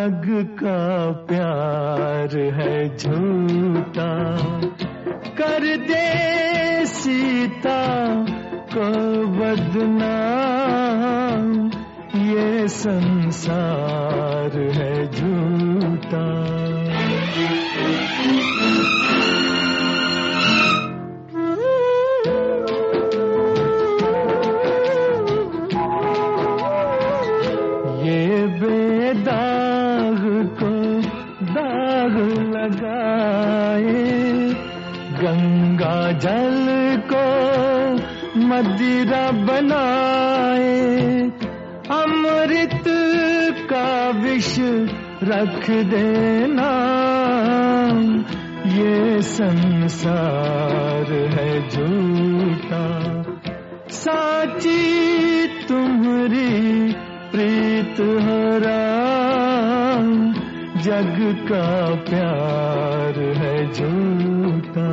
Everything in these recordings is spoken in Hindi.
जग का प्यार है झूठा, कर दे सीता को बदनाम, ये संसार है झूठा। दाग को दाग लगाए, गंगा जल को मदिरा बनाए, अमृत का विष रख देना, ये संसार है झूठा। साची तुम्हारी प्रीत हो राम, जग का प्यार है झूठा।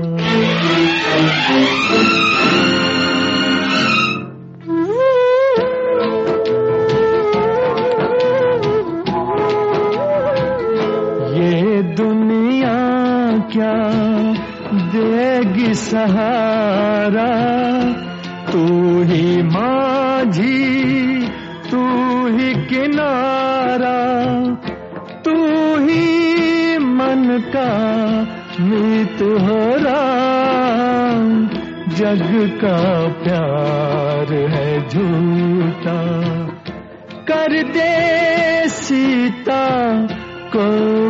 ये दुनिया क्या देगी सहारा, तू ही माझी तू ही किनारा, तू ही मन का मीत हो राम, जग का प्यार है झूठा। कर दे सीता को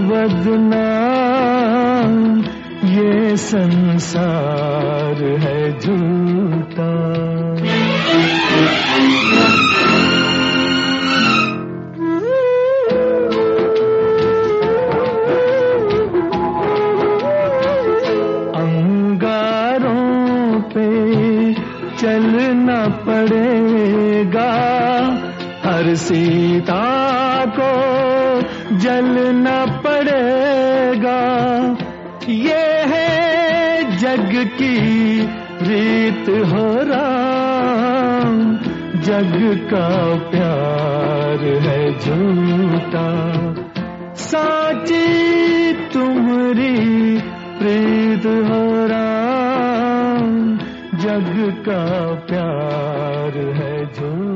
बदनाम, ये संसार है झूठा। चलना पड़ेगा, हर सीता को जलना पड़ेगा, ये है जग की रीत हो राम, जग का प्यार है झूठा। साची तुम्हारी प्रीत हो राम, जग का प्यार है झूठा।